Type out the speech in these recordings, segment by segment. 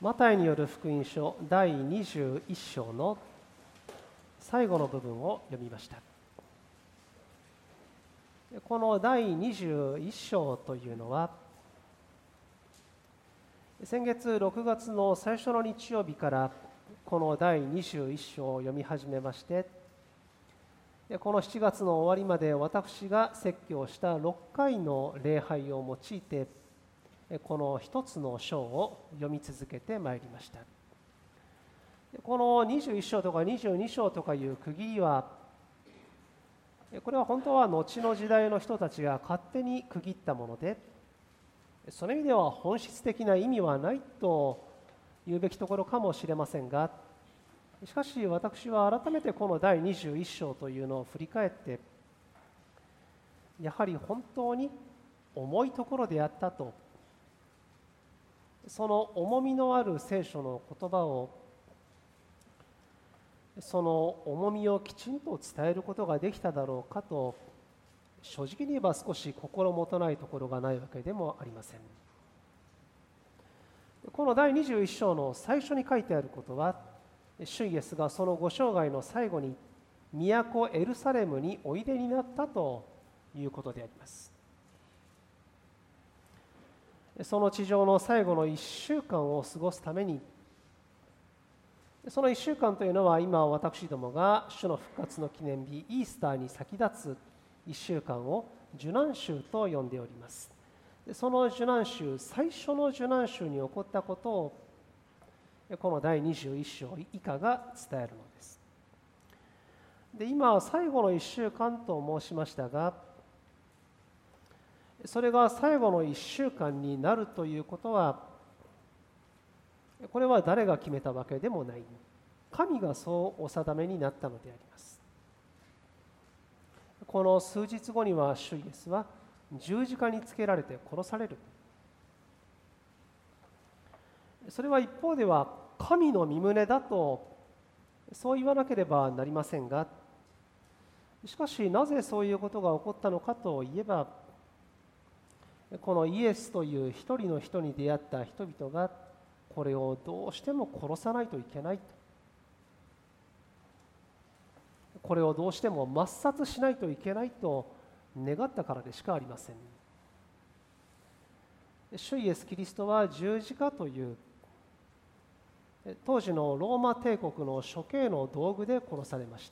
マタイによる福音書第21章の最後の部分を読みました。この第21章というのは、先月6月の最初の日曜日からこの第21章を読み始めまして、この7月の終わりまで私が説教した6回の礼拝を用いて、この一つの章を読み続けてまいりました。この21章とか22章とかいう区切りは、これは本当は後の時代の人たちが勝手に区切ったもので、その意味では本質的な意味はないと言うべきところかもしれませんが、しかし私は改めてこの第21章というのを振り返って、やはり本当に重いところであったと、その重みのある聖書の言葉を、その重みをきちんと伝えることができただろうかと、正直に言えば少し心もとないところがないわけでもありません。この第21章の最初に書いてあることは、主イエスがそのご生涯の最後に都エルサレムにおいでになったということであります。その地上の最後の1週間を過ごすために、その1週間というのは今私どもが主の復活の記念日イースターに先立つ1週間を受難週と呼んでおります。その受難週、最初の受難週に起こったことをこの第21章以下が伝えるのです。で、今最後の1週間と申しましたが、それが最後の1週間になるということは、これは誰が決めたわけでもない。神がそうお定めになったのであります。この数日後には主イエスは十字架につけられて殺される。それは一方では神の御胸だとそう言わなければなりませんが、しかしなぜそういうことが起こったのかといえば、このイエスという一人の人に出会った人々がこれをどうしても殺さないといけないと、これをどうしても抹殺しないといけないと願ったからでしかありません。主イエス・キリストは十字架という当時のローマ帝国の処刑の道具で殺されました。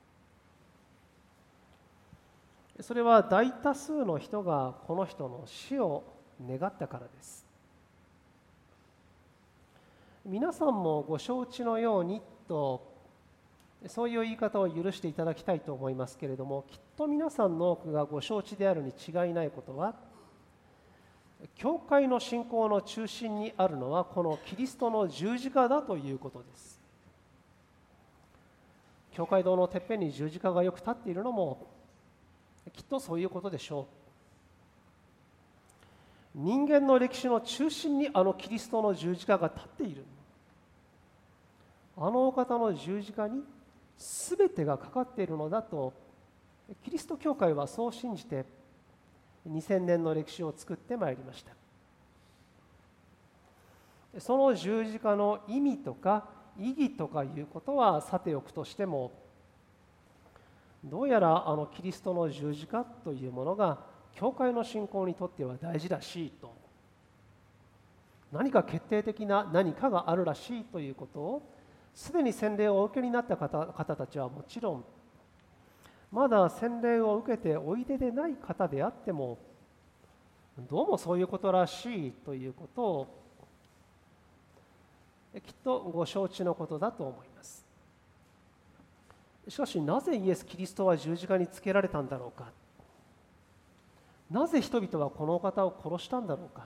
それは大多数の人がこの人の死を願ったからです。皆さんもご承知のようにと、そういう言い方を許していただきたいと思いますけれども、きっと皆さんの多くがご承知であるに違いないことは、教会の信仰の中心にあるのはこのキリストの十字架だということです。教会堂のてっぺんに十字架がよく立っているのもきっとそういうことでしょう。人間の歴史の中心にあのキリストの十字架が立っている。あのお方の十字架に全てがかかっているのだと、キリスト教会はそう信じて2000年の歴史を作ってまいりました。その十字架の意味とか意義とかいうことはさておくとしても、どうやらあのキリストの十字架というものが教会の信仰にとっては大事らしいと、何か決定的な何かがあるらしいということを、すでに洗礼をお受けになった方たちはもちろん、まだ洗礼を受けておいででない方であっても、どうもそういうことらしいということをきっとご承知のことだと思います。しかしなぜイエス・キリストは十字架につけられたんだろうか。なぜ人々はこのお方を殺したんだろうか。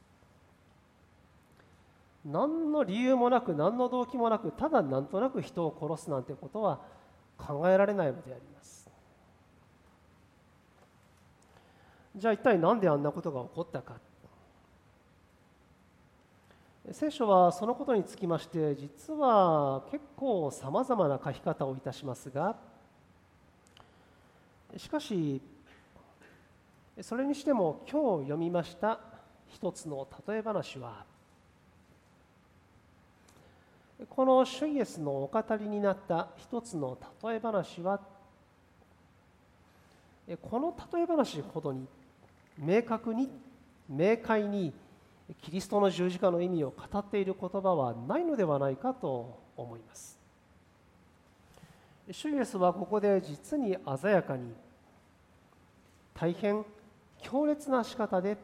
何の理由もなく、何の動機もなく、ただなんとなく人を殺すなんてことは考えられないのであります。じゃあ一体何であんなことが起こったか。聖書はそのことにつきまして実は結構さまざまな書き方をいたしますが、しかしそれにしても今日読みました一つの例え話は、 この主イエスのお語りになった一つの例え話は、この例え話ほどに明快にキリストの十字架の意味を語っている言葉はないのではないかと思います。主イエスはここで実に鮮やかに大変強烈な仕方で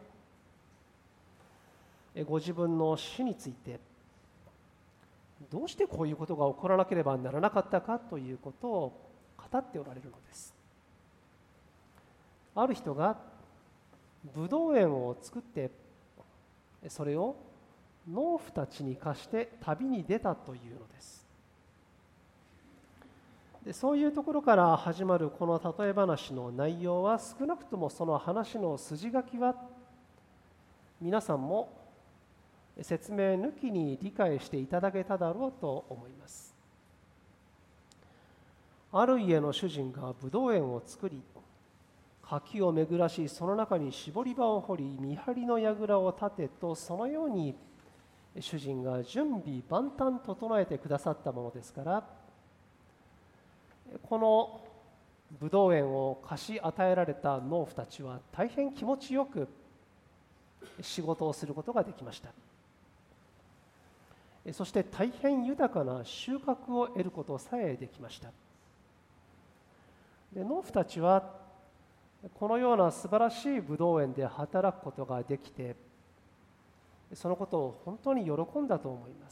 ご自分の死についてどうしてこういうことが起こらなければならなかったかということを語っておられるのです。ある人がブドウ園を作ってそれを農夫たちに貸して旅に出たというのです。でそういうところから始まるこの例え話の内容は、少なくともその話の筋書きは皆さんも説明抜きに理解していただけただろうと思います。ある家の主人がブドウ園を作り、柿を巡らし、その中に絞り場を掘り、見張りの櫓を立てと、そのように主人が準備万端整えてくださったものですから、このブドウ園を貸し与えられた農夫たちは大変気持ちよく仕事をすることができました。そして大変豊かな収穫を得ることさえできました。で農夫たちはこのような素晴らしいブドウ園で働くことができて、そのことを本当に喜んだと思います。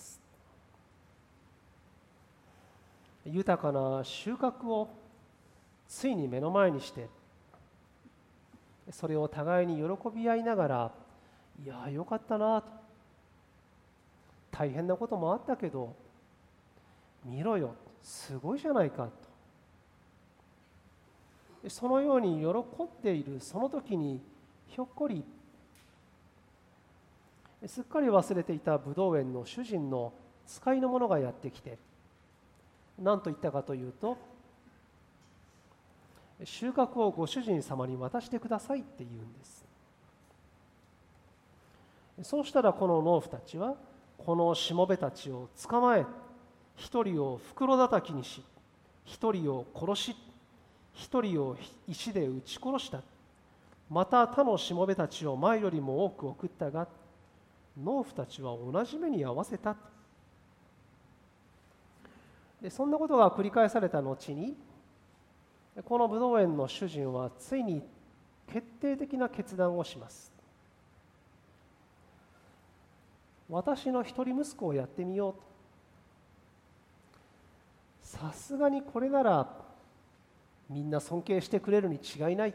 豊かな収穫をついに目の前にして、それを互いに喜び合いながら、いやよかったなと、大変なこともあったけど見ろよ、すごいじゃないかと、そのように喜んでいるその時に、ひょっこりすっかり忘れていたブドウ園の主人の使いの者がやってきて、何と言ったかというと、収穫をご主人様に渡してくださいって言うんです。そうしたらこの農夫たちはこのしもべたちを捕まえ、一人を袋叩きにし、一人を殺し、一人を石で撃ち殺した。また他のしもべたちを前よりも多く送ったが、農夫たちは同じ目に遭わせた。でそんなことが繰り返された後に、このブドウ園の主人はついに決定的な決断をします。私の一人息子をやってみようと。さすがにこれならみんな尊敬してくれるに違いない。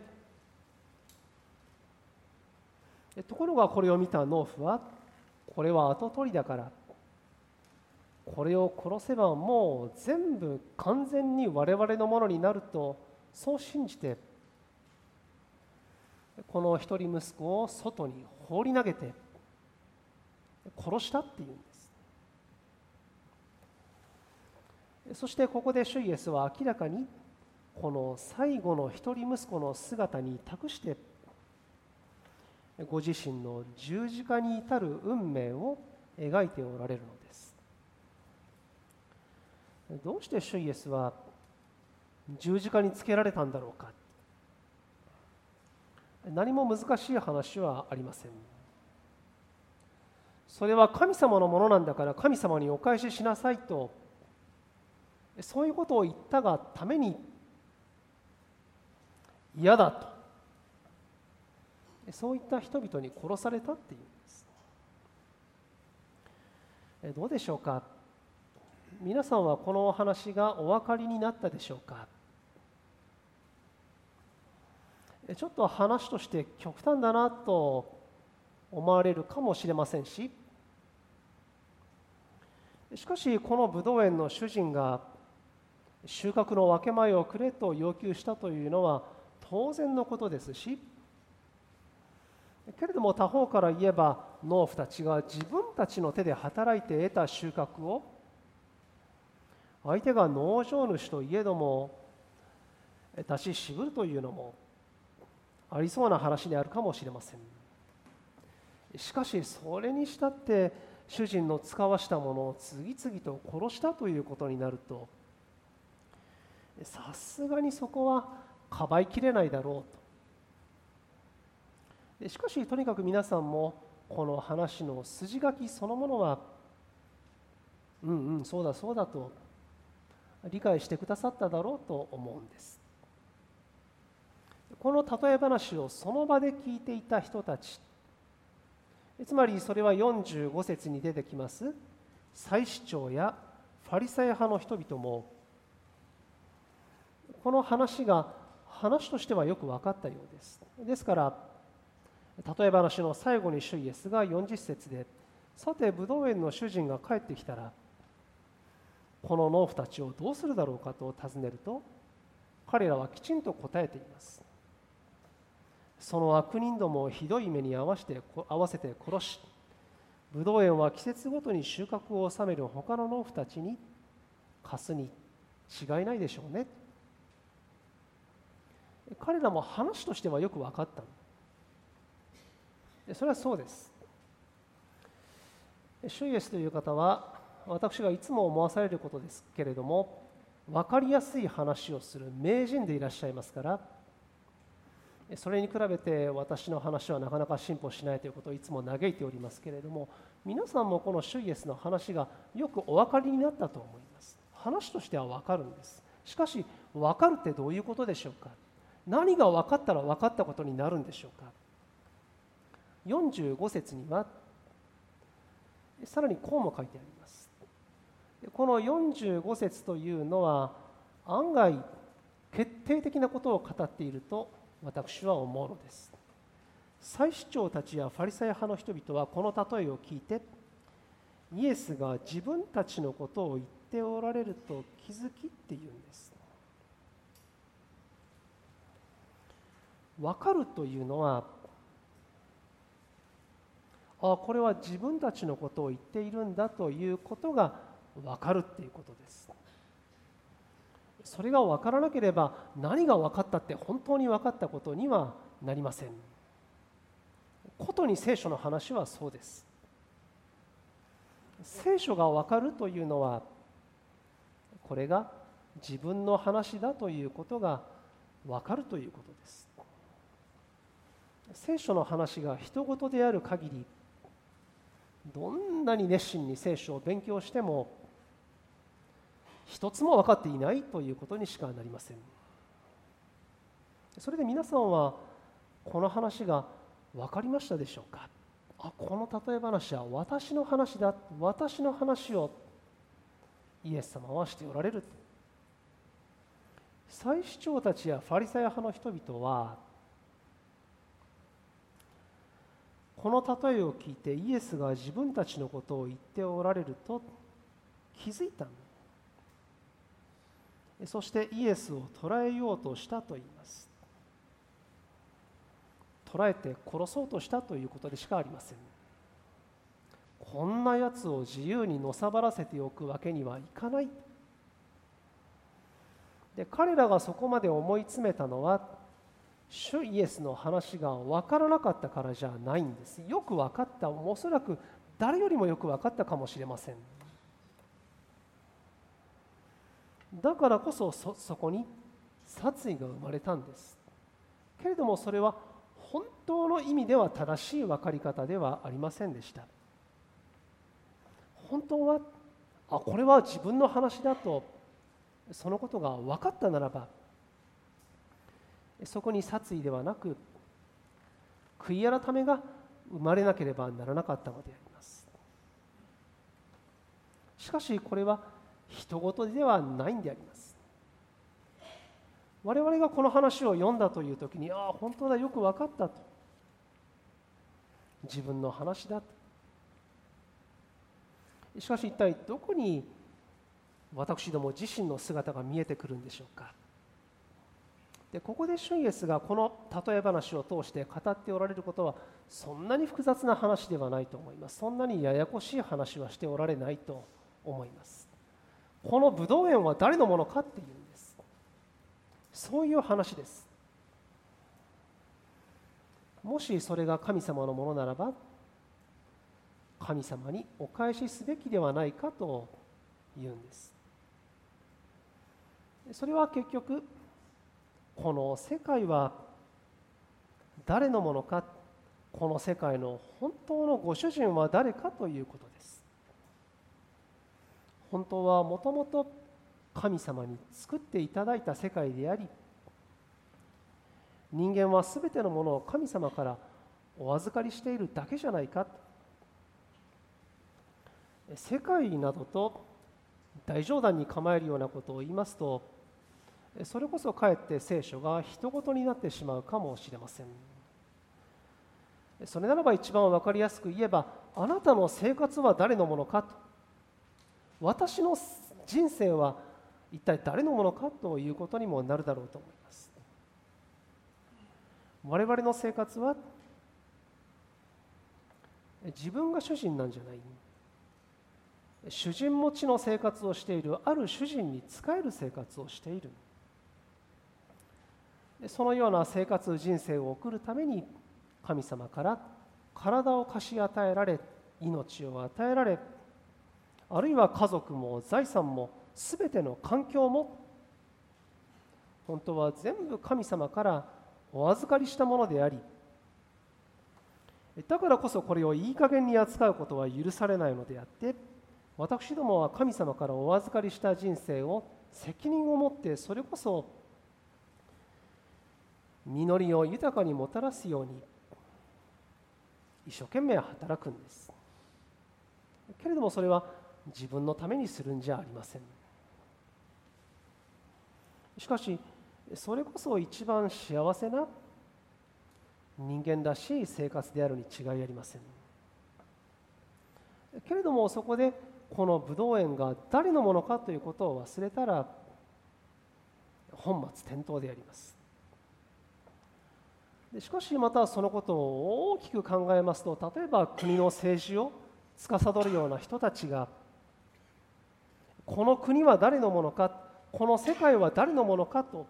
ところがこれを見た農夫は、これは跡取りだから、これを殺せばもう全部完全に我々のものになると、そう信じてこの一人息子を外に放り投げて殺したっていうんです。そしてここで主イエスは明らかにこの最後の一人息子の姿に託して、ご自身の十字架に至る運命を描いておられるのです。どうして主イエスは十字架につけられたんだろうか。何も難しい話はありません。それは神様のものなんだから神様にお返ししなさいと、そういうことを言ったがために嫌だと、そういった人々に殺されたっていうんです。どうでしょうか。皆さんはこのお話がお分かりになったでしょうか。ちょっと話として極端だなと思われるかもしれませんし、しかしこのブドウ園の主人が収穫の分け前をくれと要求したというのは当然のことですし、けれども他方から言えば、農夫たちが自分たちの手で働いて得た収穫を相手が農場主といえども出し渋るというのもありそうな話であるかもしれません。しかしそれにしたって主人の使わしたものを次々と殺したということになると、さすがにそこはかばいきれないだろうと。しかしとにかく皆さんもこの話の筋書きそのものはそうだそうだと理解してくださっただろうと思うんです。この例え話をその場で聞いていた人たち、つまりそれは45節に出てきます祭司長やファリサイ派の人々もこの話が話としてはよく分かったようです。ですから例え話の最後に主イエスが40節で、さてブドウ園の主人が帰ってきたらこの農夫たちをどうするだろうかと尋ねると、彼らはきちんと答えています。その悪人どもをひどい目に合わせて殺し、ブドウ園は季節ごとに収穫を収める他の農夫たちに貸すに違いないでしょうね。彼らも話としてはよく分かった。それはそうです。主イエスという方は私がいつも思わされることですけれども、分かりやすい話をする名人でいらっしゃいますから、それに比べて私の話はなかなか進歩しないということをいつも嘆いておりますけれども、皆さんもこの主イエスの話がよくお分かりになったと思います。話としては分かるんです。しかし分かるってどういうことでしょうか。何が分かったら分かったことになるんでしょうか。45節にはさらにこうも書いてあります。この45節というのは案外決定的なことを語っていると私は思うのです。祭司長たちやファリサイ派の人々はこの例えを聞いて、イエスが自分たちのことを言っておられると気づきっていうんです。分かるというのは、これは自分たちのことを言っているんだということが分かるっていうことです。それが分からなければ何が分かったって本当に分かったことにはなりません。ことに聖書の話はそうです。聖書が分かるというのは、これが自分の話だということが分かるということです。聖書の話が人事である限り、どんなに熱心に聖書を勉強しても一つも分かっていないということにしかなりません。それで皆さんはこの話が分かりましたでしょうか。この例え話は私の話だ、私の話をイエス様はしておられる。祭司長たちやファリサイ派の人々はこの例えを聞いてイエスが自分たちのことを言っておられると気づいた。そしてイエスを捕らえようとしたと言います。捕らえて殺そうとしたということでしかありません。こんなやつを自由にのさばらせておくわけにはいかない。で、彼らがそこまで思い詰めたのは主イエスの話が分からなかったからじゃないんです。よく分かった、おそらく誰よりもよく分かったかもしれません。だからこそそこに殺意が生まれたんです。けれどもそれは本当の意味では正しい分かり方ではありませんでした。本当はこれは自分の話だとそのことが分かったならば、そこに殺意ではなく悔い改めが生まれなければならなかったのであります。しかしこれは人事ではないんであります。我々がこの話を読んだという時に、本当だ、よく分かったと、自分の話だと。しかし一体どこに私ども自身の姿が見えてくるんでしょうか。で、ここで主イエスがこの例え話を通して語っておられることはそんなに複雑な話ではないと思います。そんなにややこしい話はしておられないと思います。このブドウ園は誰のものかっていうんです。そういう話です。もしそれが神様のものならば、 神様にお返しすべきではないかと言うんです。それは結局、この世界は誰のものか、この世界の本当のご主人は誰かということです。本当はもともと神様に作っていただいた世界であり、人間はすべてのものを神様からお預かりしているだけじゃないか。世界などと大冗談に構えるようなことを言いますと、それこそかえって聖書が人事になってしまうかもしれません。それならば一番分かりやすく言えば、あなたの生活は誰のものかと、私の人生は一体誰のものかということにもなるだろうと思います。我々の生活は自分が主人なんじゃない、主人持ちの生活をしている、ある主人に仕える生活をしている。そのような生活人生を送るために神様から体を貸し与えられ、命を与えられ、あるいは家族も財産もすべての環境も本当は全部神様からお預かりしたものであり、だからこそこれをいい加減に扱うことは許されないのであって、私どもは神様からお預かりした人生を責任を持って、それこそ実りを豊かにもたらすように一生懸命働くんです。けれどもそれは自分のためにするんじゃありません。しかしそれこそ一番幸せな人間らしい生活であるに違いありません。けれどもそこでこのブドウ園が誰のものかということを忘れたら本末転倒であります。しかしまたそのことを大きく考えますと、例えば国の政治を司るような人たちが、この国は誰のものか、この世界は誰のものかと、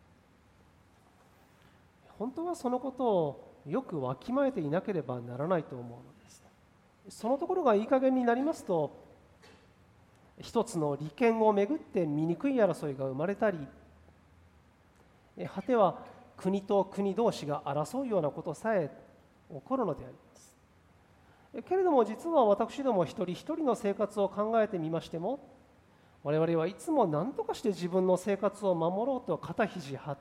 本当はそのことをよくわきまえていなければならないと思うのです。そのところがいい加減になりますと、一つの利権をめぐって醜い争いが生まれたり、果ては国と国同士が争うようなことさえ起こるのであります。けれども実は私ども一人一人の生活を考えてみましても、我々はいつも何とかして自分の生活を守ろうと肩肘張って、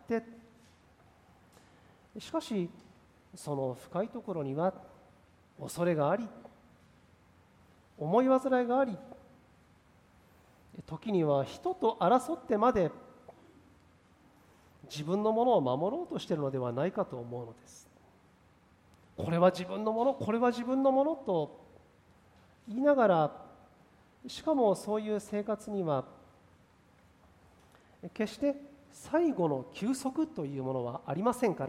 しかしその深いところには恐れがあり、思い煩いがあり、時には人と争ってまで自分のものを守ろうとしているのではないかと思うのです。これは自分のもの、これは自分のものと言いながら、しかもそういう生活には決して最後の休息というものはありませんから、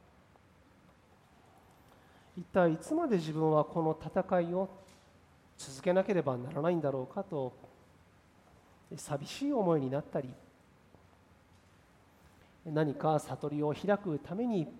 一体いつまで自分はこの戦いを続けなければならないんだろうかと寂しい思いになったり、何か悟りを開くために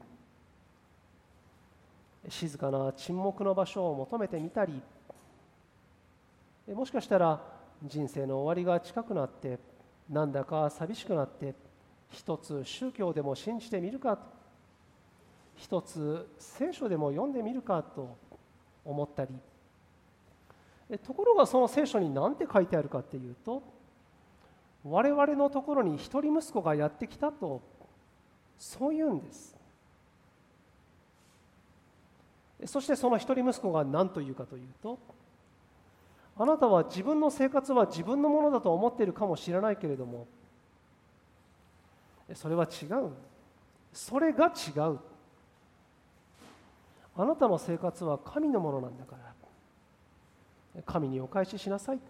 静かな沈黙の場所を求めてみたり、もしかしたら人生の終わりが近くなってなんだか寂しくなって、一つ宗教でも信じてみるか、一つ聖書でも読んでみるかと思ったり、ところがその聖書に何て書いてあるかっていうと、我々のところに一人息子がやってきたと、そう言うんです。そしてその一人息子が何と言うかというと、あなたは自分の生活は自分のものだと思っているかもしれないけれども、それは違う。それが違う。あなたの生活は神のものなんだから、神にお返ししなさい。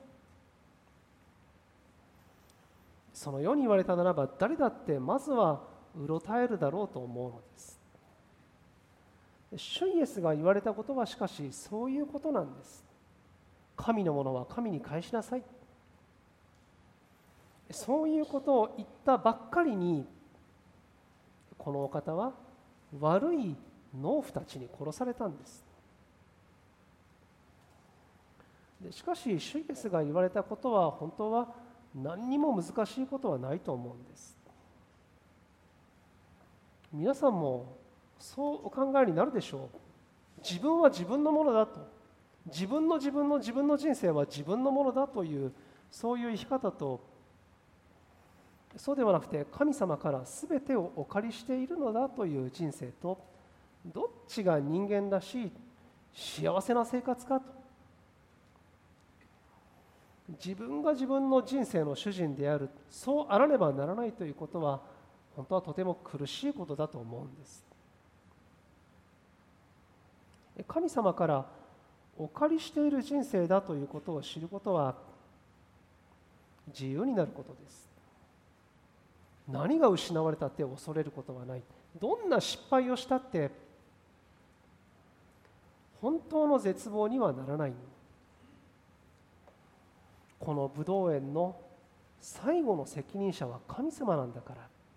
そのように言われたならば、誰だってまずはうろたえるだろうと思うのです。主イエスが言われたことはしかしそういうことなんです。神のものは神に返しなさい。そういうことを言ったばっかりに、このお方は悪い農夫たちに殺されたんです。 しかし主イエスが言われたことは本当は何にも難しいことはないと思うんです。皆さんもそうお考えになるでしょう。自分は自分のものだと、自分の人生は自分のものだという、そういう生き方と、そうではなくて神様から全てをお借りしているのだという人生と、どっちが人間らしい幸せな生活かと。自分が自分の人生の主人である、そうあらねばならないということは本当はとても苦しいことだと思うんです。神様からお借りしている人生だということを知ることは自由になることです。何が失われたって恐れることはない。どんな失敗をしたって本当の絶望にはならない。このブドウ園の最後の責任者は神様なんだから。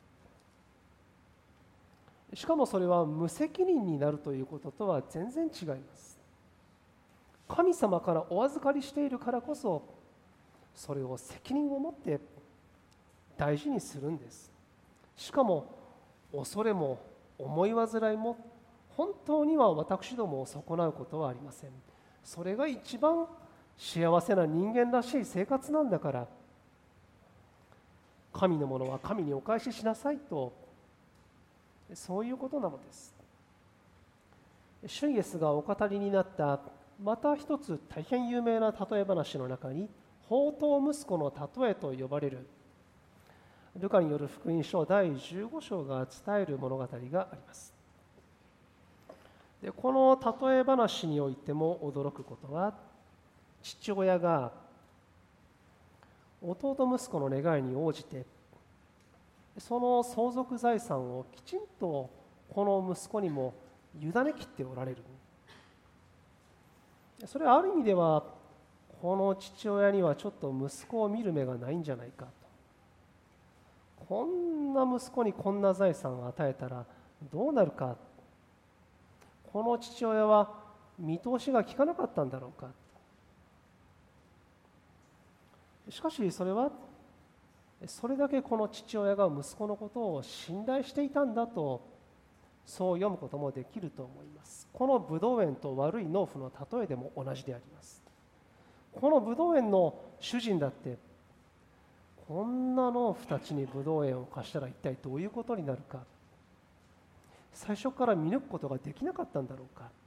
しかもそれは無責任になるということとは全然違います。神様からお預かりしているからこそ、それを責任を持って大事にするんです。しかも恐れも思い煩いも本当には私どもを損なうことはありません。それが一番幸せな人間らしい生活なんだから、神のものは神にお返ししなさいと、そういうことなのです。主イエスがお語りになったまた一つ大変有名な例え話の中に、放蕩息子の例えと呼ばれるルカによる福音書第15章が伝える物語があります。でこの例え話においても驚くことは、父親が弟息子の願いに応じてその相続財産をきちんとこの息子にも委ねきっておられる。それはある意味ではこの父親にはちょっと息子を見る目がないんじゃないかと。こんな息子にこんな財産を与えたらどうなるか。この父親は見通しが利かなかったんだろうか。しかしそれはそれだけこの父親が息子のことを信頼していたんだと、そう読むこともできると思います。このブドウ園と悪い農夫の例えでも同じであります。このブドウ園の主人だって、こんな農夫たちにブドウ園を貸したら一体どういうことになるか、最初から見抜くことができなかったんだろうか。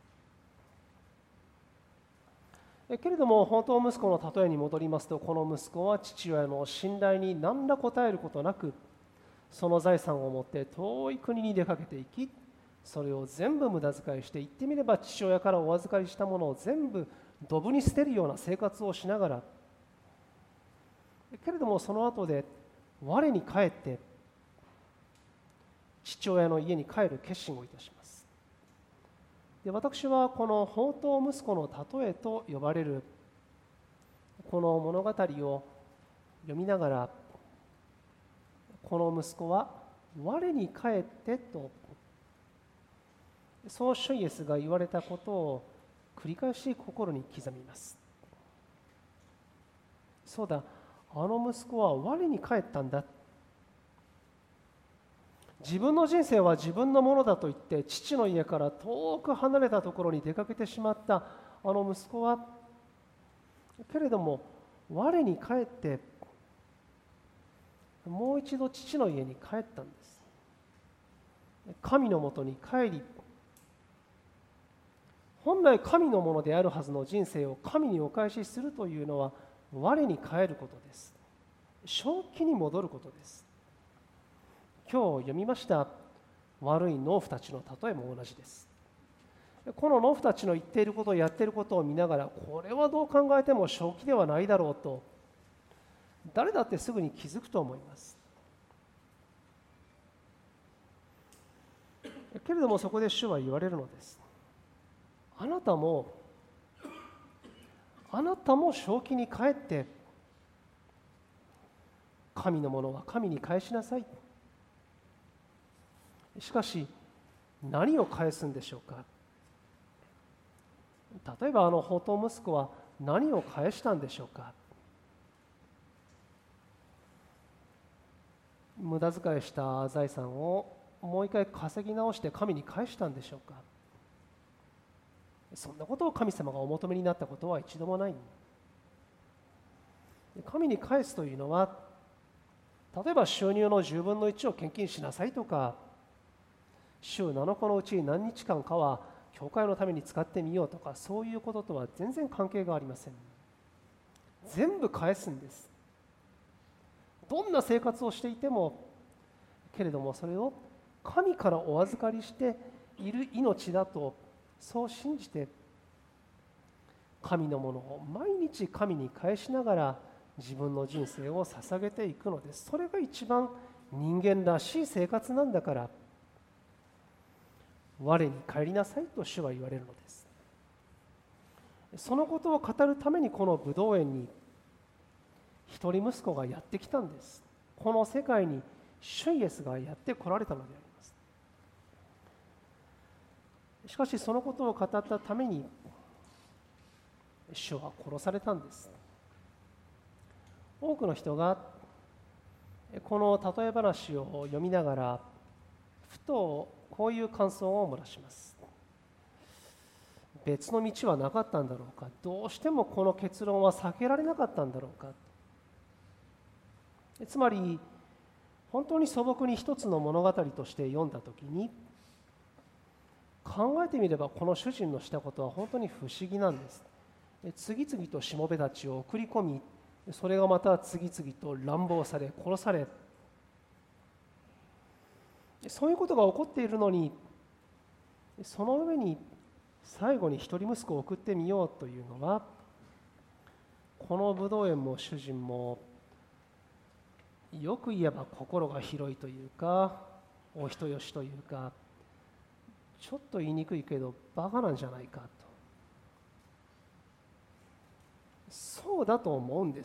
けれども本当息子の例えに戻りますと、この息子は父親の信頼に何ら応えることなく、その財産を持って遠い国に出かけていき、それを全部無駄遣いして、言ってみれば父親からお預かりしたものを全部ドブに捨てるような生活をしながら、けれどもその後で我に返って父親の家に帰る決心をいたします。で私はこの放蕩息子の例えと呼ばれるこの物語を読みながら、この息子は我に返ってと、そう主イエスが言われたことを繰り返し心に刻みます。そうだ、あの息子は我に返ったんだ。自分の人生は自分のものだと言って父の家から遠く離れたところに出かけてしまったあの息子は、けれども我に返ってもう一度父の家に帰ったんです。神のもとに帰り、本来神のものであるはずの人生を神にお返しするというのは我に帰ることです。正気に戻ることです。今日読みました悪い農夫たちの例えも同じです。この農夫たちの言っていることをやっていることを見ながら、これはどう考えても正気ではないだろうと誰だってすぐに気づくと思います。けれどもそこで主は言われるのです。あなたも正気に帰って神のものは神に返しなさい。しかし何を返すんでしょうか。例えば放蕩息子は何を返したんでしょうか。無駄遣いした財産をもう一回稼ぎ直して神に返したんでしょうか。そんなことを神様がお求めになったことは一度もない。神に返すというのは、例えば収入の10分の1を献金しなさいとか、週7日のうち何日間かは教会のために使ってみようとか、そういうこととは全然関係がありません。全部返すんです。どんな生活をしていても、けれどもそれを神からお預かりしている命だと、そう信じて神のものを毎日神に返しながら自分の人生を捧げていくのです。それが一番人間らしい生活なんだから、我に帰りなさいと主は言われるのです。そのことを語るためにこのブドウ園に一人息子がやってきたんです。この世界に主イエスがやって来られたのであります。しかしそのことを語ったために主は殺されたんです。多くの人がこの例え話を読みながらふとこういう感想を漏らします。別の道はなかったんだろうか、どうしてもこの結論は避けられなかったんだろうか。つまり本当に素朴に一つの物語として読んだときに、考えてみればこの主人のしたことは本当に不思議なんです。次々としもべたちを送り込み、それがまた次々と乱暴され殺され、そういうことが起こっているのに、その上に最後に一人息子を送ってみようというのは、このブドウ園も主人もよく言えば心が広いというか、お人よしというか、ちょっと言いにくいけどバカなんじゃないかと、そうだと思うんです。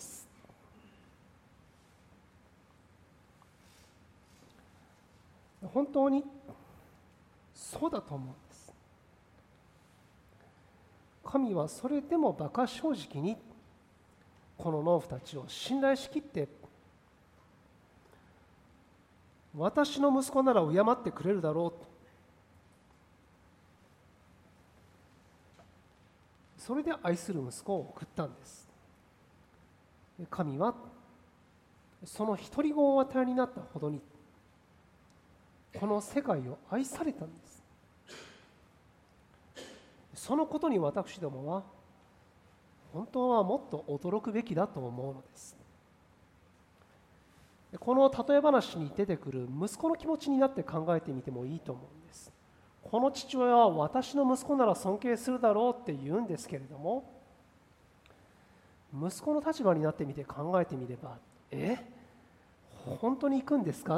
本当にそうだと思うんです。神はそれでも馬鹿正直にこの農夫たちを信頼しきって、私の息子なら敬ってくれるだろうと、それで愛する息子を送ったんです。神はその独り子をお与えになったほどにこの世界を愛されたんです。そのことに私どもは本当はもっと驚くべきだと思うのです。この例え話に出てくる息子の気持ちになって考えてみてもいいと思うんです。この父親は私の息子なら尊敬するだろうって言うんですけれども、息子の立場になってみて考えてみれば、本当に行くんですか？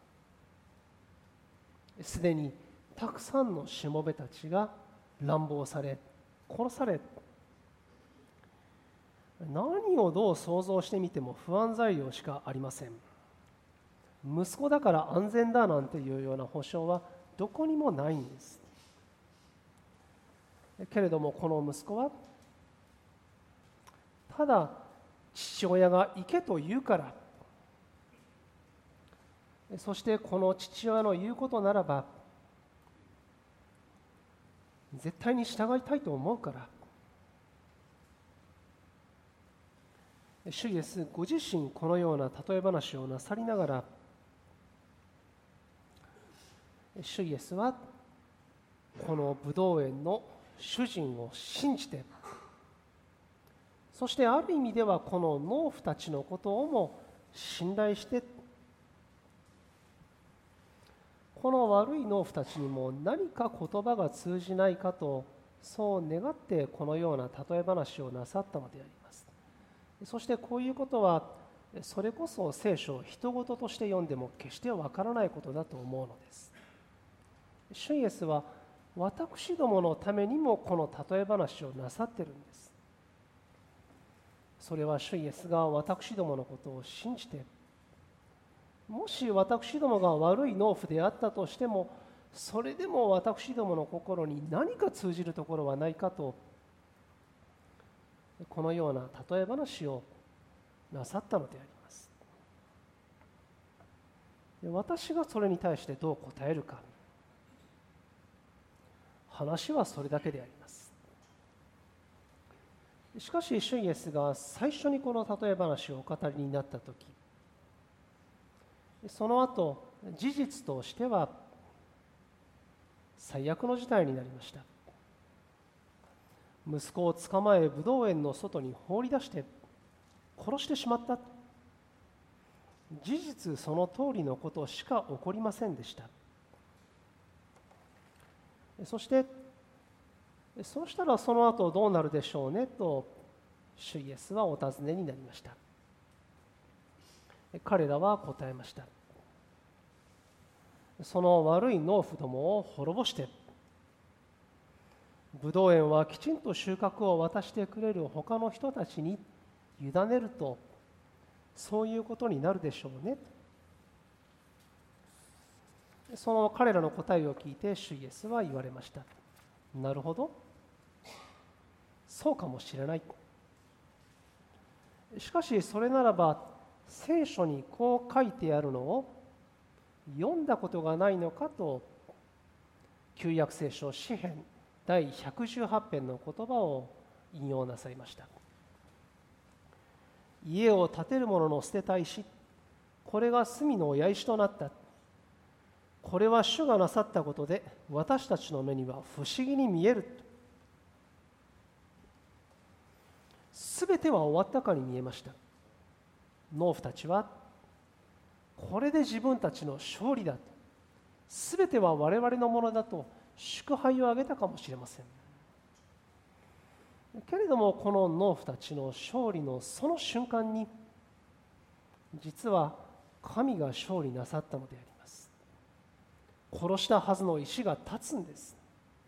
すでにたくさんのしもべたちが乱暴され殺され、何をどう想像してみても不安材料しかありません。息子だから安全だなんていうような保証はどこにもないんです。けれどもこの息子はただ父親が行けと言うから、そしてこの父親の言うことならば絶対に従いたいと思うから、主イエスご自身このような例え話をなさりながら、主イエスはこのブドウ園の主人を信じて、そしてある意味ではこの農夫たちのことをも信頼して、この悪い農夫たちにも何か言葉が通じないかと、そう願ってこのような例え話をなさったのであります。そしてこういうことはそれこそ聖書を人事として読んでも決してわからないことだと思うのです。主イエスは私どものためにもこの例え話をなさっているんです。それは主イエスが私どものことを信じて、もし私どもが悪い農夫であったとしても、それでも私どもの心に何か通じるところはないかと、 このような例え話をなさったのであります。私がそれに対してどう答えるか、話はそれだけであります。しかし主イエスが最初にこの例え話をお語りになったとき、その後事実としては最悪の事態になりました。息子を捕まえブドウ園の外に放り出して殺してしまった。事実その通りのことしか起こりませんでした。そしてそうしたらその後どうなるでしょうねと主イエスはお尋ねになりました。彼らは答えました。その悪い農夫どもを滅ぼして、ブドウ園はきちんと収穫を渡してくれる他の人たちに委ねると、そういうことになるでしょうね。その彼らの答えを聞いて主イエスは言われました。なるほど、そうかもしれない。しかしそれならば聖書にこう書いてあるのを読んだことがないのかと、旧約聖書詩編第118編の言葉を引用なさいました。家を建てる者の捨てた石、これが隅の親石となった。これは主がなさったことで私たちの目には不思議に見える。すべては終わったかに見えました。農夫たちはこれで自分たちの勝利だと、すべては我々のものだと祝杯をあげたかもしれません。けれどもこの農夫たちの勝利のその瞬間に、実は神が勝利なさったのであります。殺したはずの石が立つんです。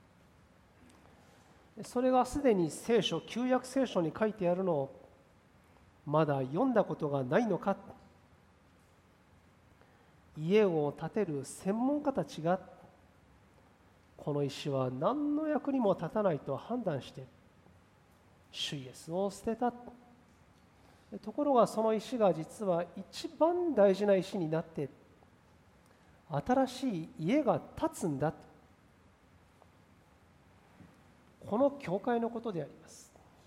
それがすでに聖書、旧約聖書に書いてあるのをまだ読んだことがないのか。家を建てる専門家たちがこの石は何の役にも立たないと判断して主イエスを捨てた。ところがその石が実は一番大事な石になって新しい家が建つんだ。この教会のことであります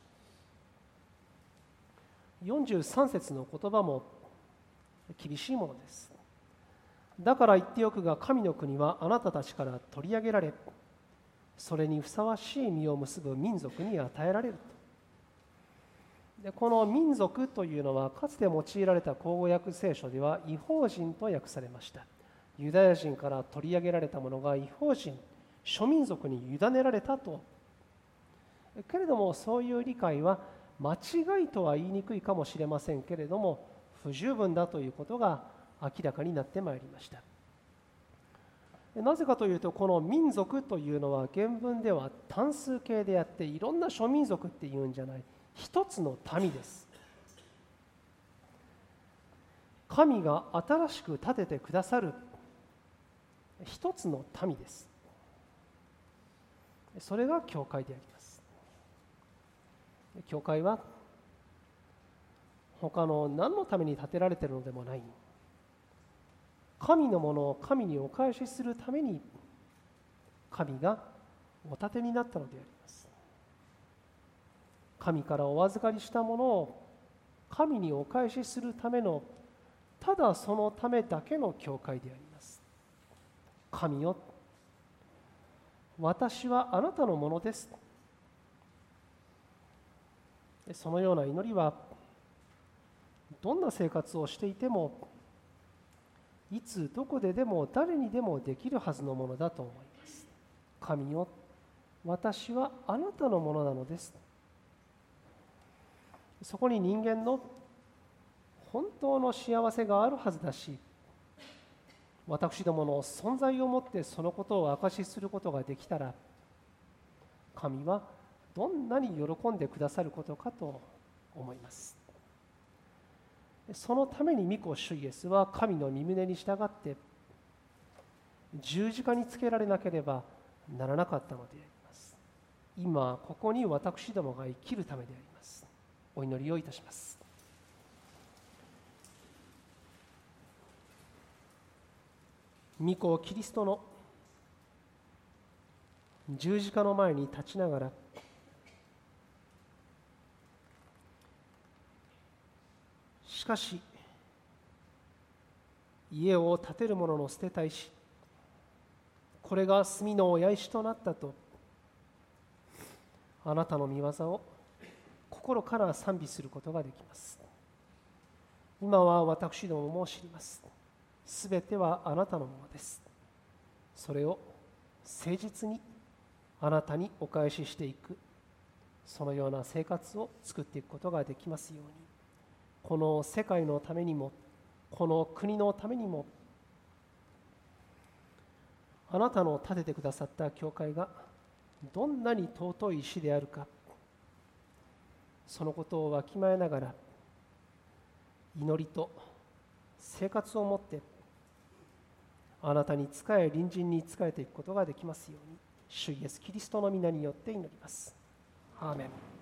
。43節の言葉も厳しいものです。だから言っておくが、神の国はあなたたちから取り上げられ、それにふさわしい実を結ぶ民族に与えられると。でこの民族というのはかつて用いられた口語訳聖書では異邦人と訳されました。ユダヤ人から取り上げられたものが異邦人、諸民族に委ねられたと。けれどもそういう理解は間違いとは言いにくいかもしれませんけれども、不十分だということが明らかになってまいりました。なぜかというと、この民族というのは原文では単数形であって、いろんな諸民族っていうんじゃない、一つの民です。神が新しく建ててくださる一つの民です。それが教会であります。教会は他の何のために建てられているのでもない、神のものを神にお返しするために神がお建てになったのであります。神からお預かりしたものを神にお返しするための、ただそのためだけの教会であります。神よ、私はあなたのものです。そのような祈りはどんな生活をしていても、いつどこででも誰にでもできるはずのものだと思います。神よ、私はあなたのものなのです。そこに人間の本当の幸せがあるはずだし、私どもの存在をもってそのことを証しすることができたら、神はどんなに喜んでくださることかと思います。そのために御子主イエスは神の御胸に従って十字架につけられなければならなかったのであります。今ここに私どもが生きるためであります。 お祈りをいたします。御子キリストの十字架の前に立ちながら、しかし家を建てる者の捨てた石、これが炭の焼石となったと、あなたの御業を心から賛美することができます。今は私どもも知ります。すべてはあなたのものです。それを誠実にあなたにお返ししていく、そのような生活を作っていくことができますように、この世界のためにも、この国のためにも、あなたの建ててくださった教会がどんなに尊い石であるか、そのことをわきまえながら、祈りと生活をもってあなたに仕え、隣人に仕えていくことができますように、主イエスキリストの皆によって祈ります。アーメン。